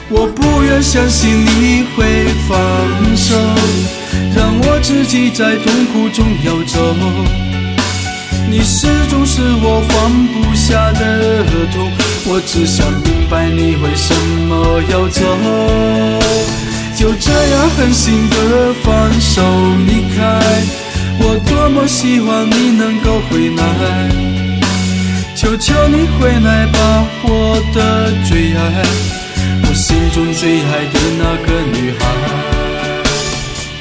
我不愿相信你会放手，让我自己在痛苦中游走。你始终是我放不下的痛，我只想明白你为什么要走。就这样狠心的放手离开，我多么希望你能够回来，求求你回来吧，我的最爱，我心中最爱的那个女孩。